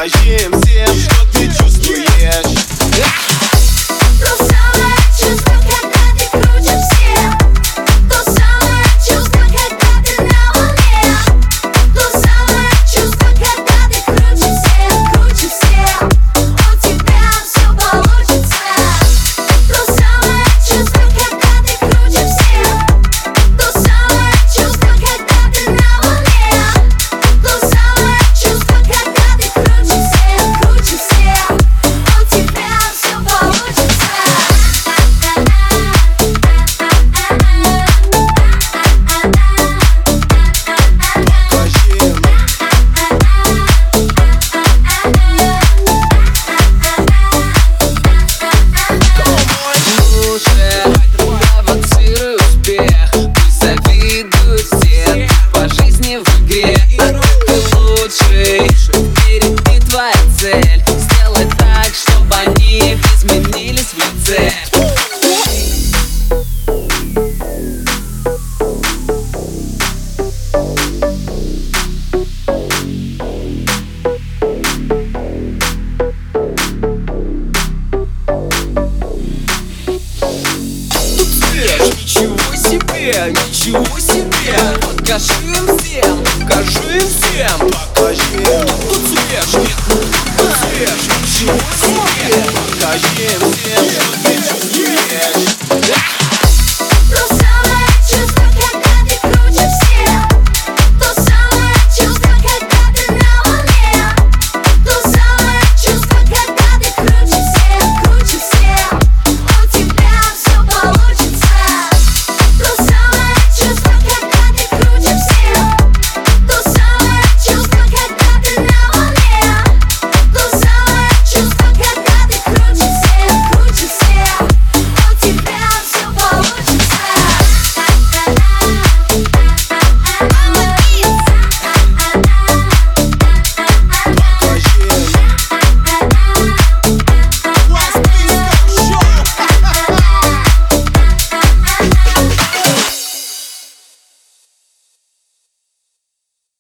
Покажи им всем, что ты чувствуешь. То самое чувство, когда ты круче всех. То самое чувство, когда ты на волне. То самое чувство, когда ты круче всех, круче всех. У тебя все получится. То самое чувство, когда ты круче всех. То самое чувство, когда ты на волне. То самое чувство, когда ты круче всех, круче всех. У тебя все получится. Покажи им. Слушай, провоцируй успех. Пусть завидуют все по жизни в игре. Ты лучший, впереди твоя цель. Сделай так, чтобы они изменились в лице. Ничего себе, ничего себе. Покажи им всем, Покажи им всем. Покажи им. Тут свеж, нет, тут свеж. Ничего себе. Покажи им